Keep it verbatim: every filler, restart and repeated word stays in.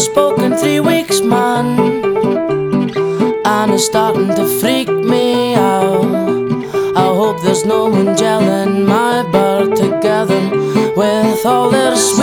spoke in three weeks, man, and it's starting to freak me out. I hope there's no one gelling my bird together with all their sweet